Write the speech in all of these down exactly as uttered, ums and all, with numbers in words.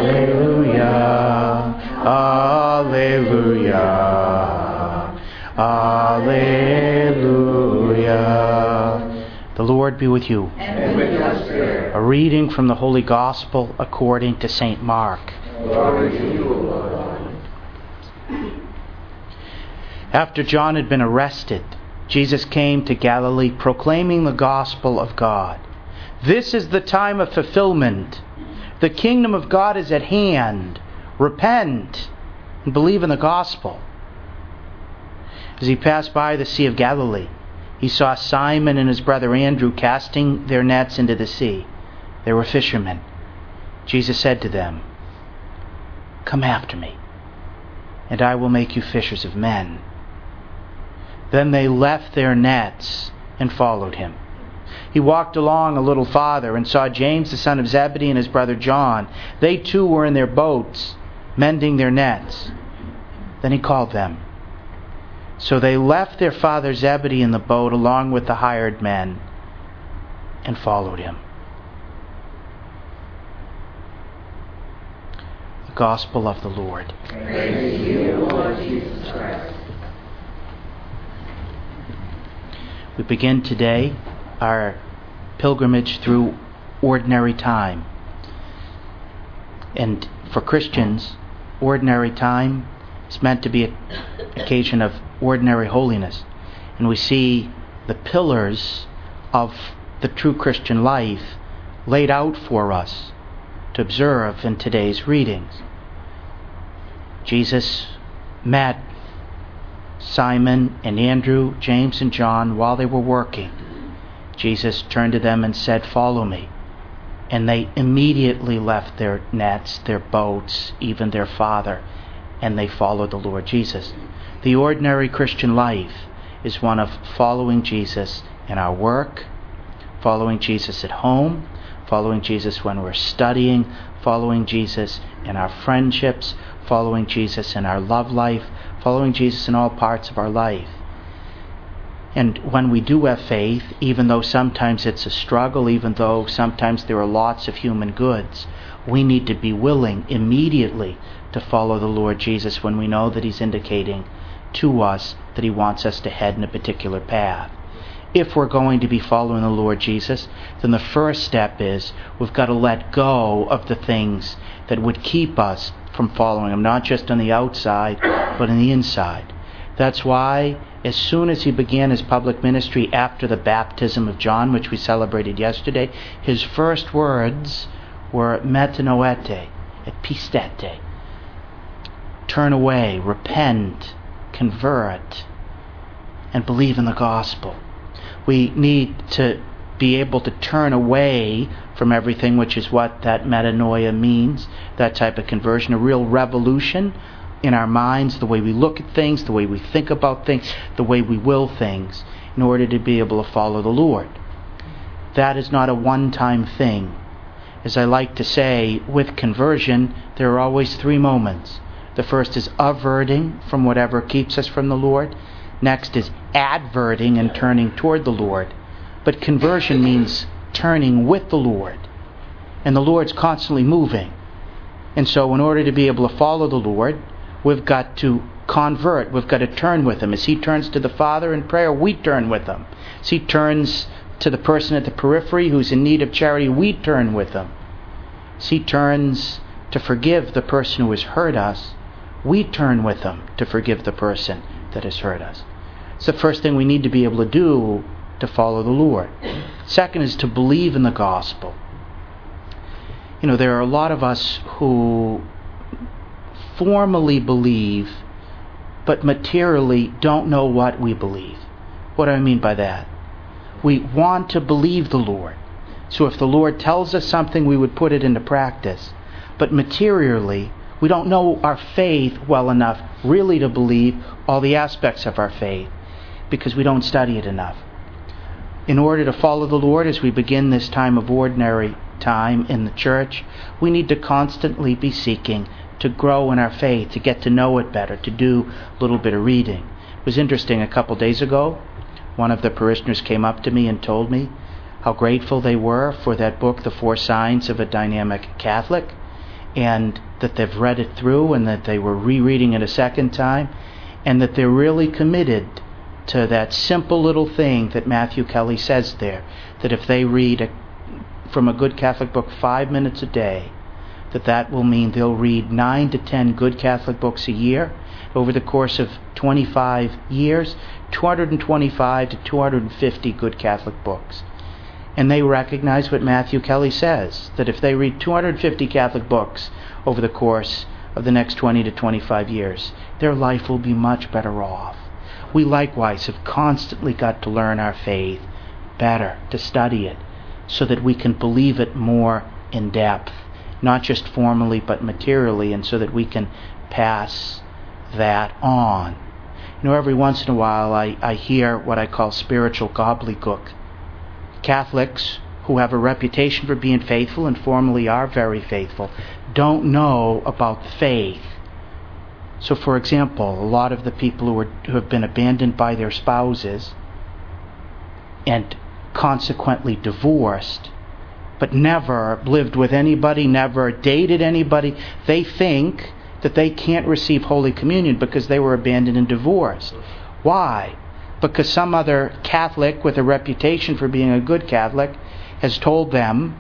Alleluia. Alleluia. The Lord be with you. And with your spirit. A reading from the Holy Gospel according to Saint Mark. Glory to you, O Lord. After John had been arrested, Jesus came to Galilee proclaiming the gospel of God. This is the time of fulfillment. The kingdom of God is at hand. Repent and believe in the gospel. As he passed by the Sea of Galilee, he saw Simon and his brother Andrew casting their nets into the sea. They were fishermen. Jesus said to them, "Come after me, and I will make you fishers of men." Then they left their nets and followed him. He walked along a little farther and saw James the son of Zebedee and his brother John. They too were in their boats, mending their nets. Then he called them. So they left their father Zebedee in the boat along with the hired men and followed him. The Gospel of the Lord. Praise to you, Lord Jesus Christ. We begin today our pilgrimage through ordinary time. And for Christians, ordinary time is meant to be an occasion of ordinary holiness. And we see the pillars of the true Christian life laid out for us to observe in today's readings. Jesus met Simon and Andrew, James and John while they were working. Jesus turned to them and said, "Follow me." And they immediately left their nets, their boats, even their father, and they followed the Lord Jesus. The ordinary Christian life is one of following Jesus in our work, following Jesus at home, following Jesus when we're studying, following Jesus in our friendships, following Jesus in our love life, following Jesus in all parts of our life. And when we do have faith, even though sometimes it's a struggle, even though sometimes there are lots of human goods, we need to be willing immediately to follow the Lord Jesus when we know that He's indicating to us that He wants us to head in a particular path. If we're going to be following the Lord Jesus, then the first step is we've got to let go of the things that would keep us from following Him, not just on the outside, but on the inside. That's why as soon as He began His public ministry after the baptism of John, which we celebrated yesterday, His first words were metanoete, epistete. Turn away, repent, convert, and believe in the gospel. We need to be able to turn away from everything, which is what that metanoia means, that type of conversion, a real revolution in our minds, the way we look at things, the way we think about things, the way we will things, in order to be able to follow the Lord. That is not a one-time thing. As I like to say, with conversion, there are always three moments. The first is averting from whatever keeps us from the Lord. Next is adverting and turning toward the Lord. But conversion means turning with the Lord. And the Lord's constantly moving. And so in order to be able to follow the Lord, we've got to convert. We've got to turn with Him. As He turns to the Father in prayer, we turn with Him. As He turns to the person at the periphery who's in need of charity, we turn with Him. As He turns to forgive the person who has hurt us, we turn with Him to forgive the person that has hurt us. It's the first thing we need to be able to do to follow the Lord. Second is to believe in the gospel. You know, there are a lot of us who formally believe, but materially don't know what we believe. What do I mean by that? We want to believe the Lord. So if the Lord tells us something, we would put it into practice. But materially, we don't know our faith well enough really to believe all the aspects of our faith because we don't study it enough. In order to follow the Lord as we begin this time of ordinary time in the church, we need to constantly be seeking to grow in our faith, to get to know it better, to do a little bit of reading. It was interesting, a couple days ago, one of the parishioners came up to me and told me how grateful they were for that book, The Four Signs of a Dynamic Catholic. and that they've read it through and that they were rereading it a second time, and that they're really committed to that simple little thing that Matthew Kelly says there, that if they read a, from a good Catholic book five minutes a day, that that will mean they'll read nine to ten good Catholic books a year. Over the course of twenty-five years, two hundred twenty-five to two hundred fifty good Catholic books. And they recognize what Matthew Kelly says, that if they read two hundred fifty Catholic books over the course of the next twenty to twenty-five years, their life will be much better off. We likewise have constantly got to learn our faith better, to study it, so that we can believe it more in depth, not just formally but materially, and so that we can pass that on. You know, every once in a while I, I hear what I call spiritual gobbledygook. Catholics who have a reputation for being faithful and formally are very faithful don't know about the faith. So, for example, a lot of the people who, are, who have been abandoned by their spouses and consequently divorced, but never lived with anybody, never dated anybody, they think that they can't receive Holy Communion because they were abandoned and divorced. Why? Because some other Catholic with a reputation for being a good Catholic has told them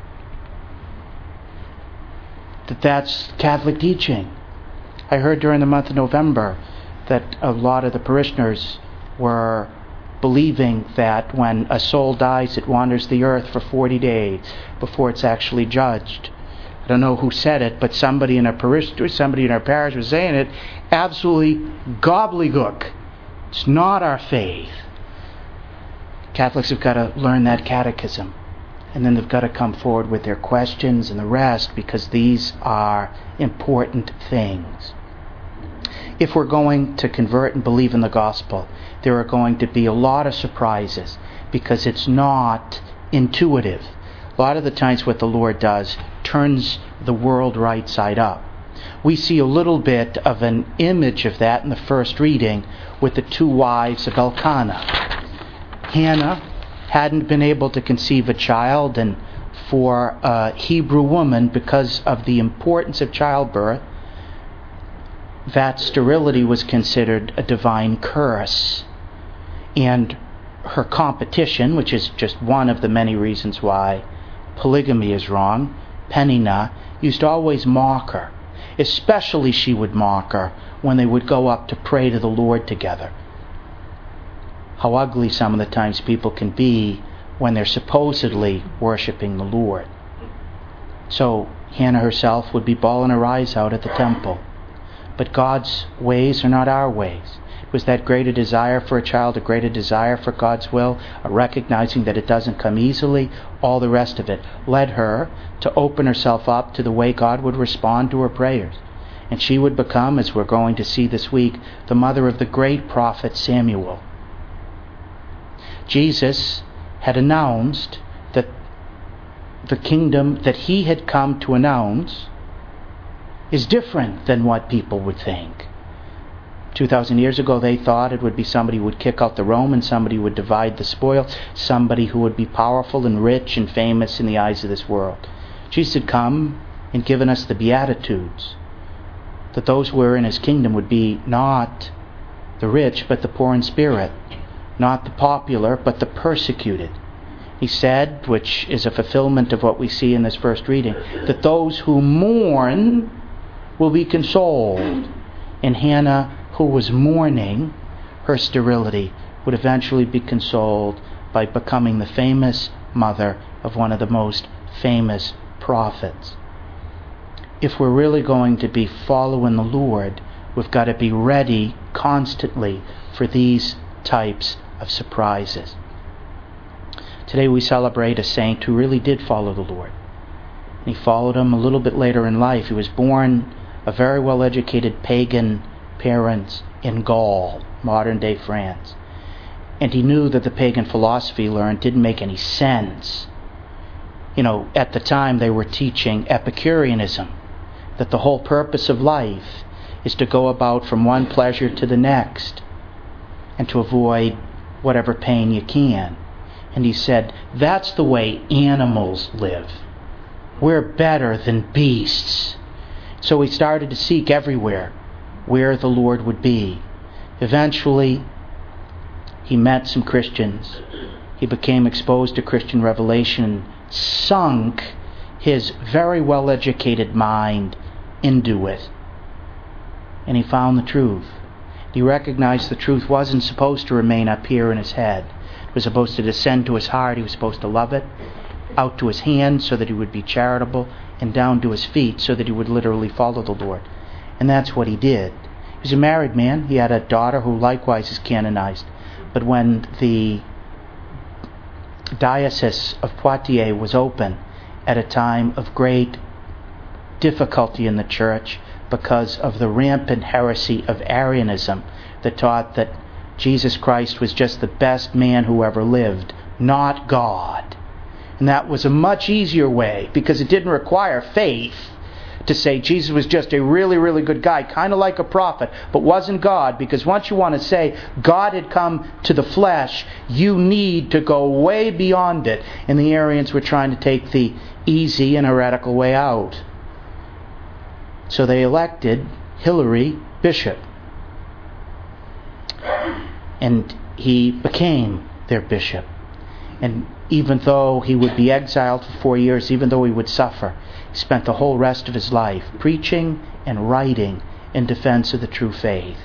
that that's Catholic teaching. I heard during the month of November that a lot of the parishioners were believing that when a soul dies, it wanders the earth for forty days before it's actually judged. I don't know who said it, but somebody in our parish, somebody in our parish was saying it. Absolutely gobbledygook. It's not our faith. Catholics have got to learn that catechism, and then they've got to come forward with their questions and the rest, because these are important things. If we're going to convert and believe in the gospel, there are going to be a lot of surprises, because it's not intuitive. A lot of the times what the Lord does turns the world right side up. We see a little bit of an image of that in the first reading with the two wives of Elkanah. Hannah hadn't been able to conceive a child, and for a Hebrew woman, because of the importance of childbirth, that sterility was considered a divine curse. And her competition, which is just one of the many reasons why polygamy is wrong, Peninnah, used to always mock her. Especially she would mock her when they would go up to pray to the Lord together. How ugly some of the times people can be when they're supposedly worshiping the Lord. So Hannah herself would be bawling her eyes out at the temple. But God's ways are not our ways. Was that greater desire for a child, a greater desire for God's will, a recognizing that it doesn't come easily, all the rest of it led her to open herself up to the way God would respond to her prayers. And she would become, as we're going to see this week, the mother of the great prophet Samuel. Jesus had announced that the kingdom that he had come to announce is different than what people would think. Two thousand years ago, they thought it would be somebody who would kick out the Romans, somebody who would divide the spoil, somebody who would be powerful and rich and famous in the eyes of this world. Jesus had come and given us the Beatitudes, that those who were in his kingdom would be not the rich, but the poor in spirit, not the popular, but the persecuted. He said, which is a fulfillment of what we see in this first reading, that those who mourn will be consoled. And Hannah, who was mourning her sterility, would eventually be consoled by becoming the famous mother of one of the most famous prophets. If we're really going to be following the Lord, we've got to be ready constantly for these types of surprises. Today we celebrate a saint who really did follow the Lord. And he followed him a little bit later in life. He was born a very well-educated pagan parents in Gaul, modern-day France. And he knew that the pagan philosophy he learned didn't make any sense. You know, at the time they were teaching Epicureanism, that the whole purpose of life is to go about from one pleasure to the next and to avoid whatever pain you can. And he said, that's the way animals live. We're better than beasts. So he started to seek everywhere where the Lord would be. Eventually, he met some Christians. He became exposed to Christian revelation, sunk his very well-educated mind into it. And he found the truth. He recognized the truth wasn't supposed to remain up here in his head. It was supposed to descend to his heart. He was supposed to love it, out to his hands so that he would be charitable, and down to his feet so that he would literally follow the Lord. And that's what he did. He was a married man. He had a daughter who likewise is canonized. But when the diocese of Poitiers was open at a time of great difficulty in the church because of the rampant heresy of Arianism that taught that Jesus Christ was just the best man who ever lived, not God. And that was a much easier way, because it didn't require faith, to say Jesus was just a really, really good guy, kind of like a prophet, but wasn't God. Because once you want to say God had come to the flesh, you need to go way beyond it. And the Arians were trying to take the easy and heretical way out. So they elected Hilary bishop. And he became their bishop. And even though he would be exiled for four years, even though he would suffer, he spent the whole rest of his life preaching and writing in defense of the true faith.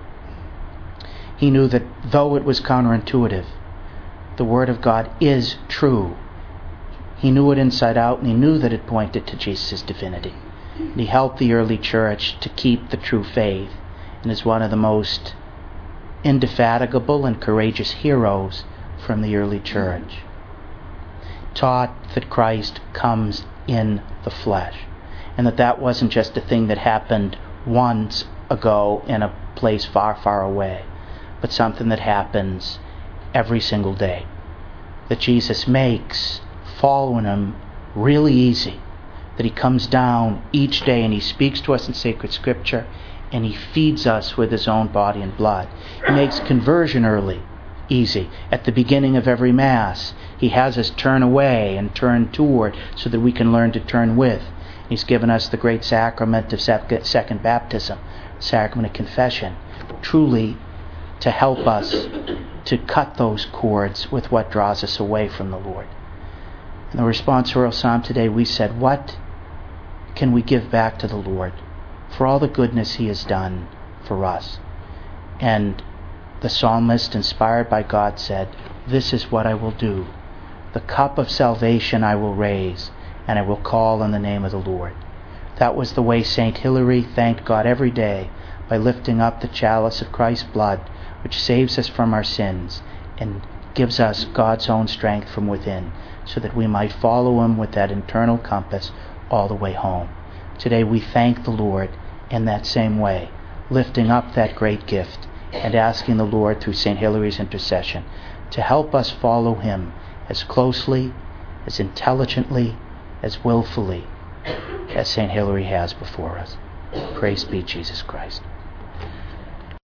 He knew that though it was counterintuitive, the Word of God is true. He knew it inside out, and he knew that it pointed to Jesus' divinity. And he helped the early church to keep the true faith, and is one of the most indefatigable and courageous heroes from the early church. Taught that Christ comes in the flesh, and that that wasn't just a thing that happened once ago in a place far, far away, but something that happens every single day. That Jesus makes following him really easy. That he comes down each day and he speaks to us in sacred scripture, and he feeds us with his own body and blood. He makes conversion early easy. At the beginning of every Mass, he has us turn away and turn toward so that we can learn to turn with. He's given us the great sacrament of second baptism, sacrament of confession, truly to help us to cut those cords with what draws us away from the Lord. In the responsorial psalm today, we said, what can we give back to the Lord for all the goodness he has done for us? And the psalmist, inspired by God, said, this is what I will do. The cup of salvation I will raise, and I will call on the name of the Lord. That was the way Saint Hilary thanked God every day, by lifting up the chalice of Christ's blood, which saves us from our sins and gives us God's own strength from within, so that we might follow him with that internal compass all the way home. Today we thank the Lord in that same way, lifting up that great gift and asking the Lord through Saint Hilary's intercession to help us follow him as closely, as intelligently, as willfully as Saint Hilary has before us. Praise be Jesus Christ.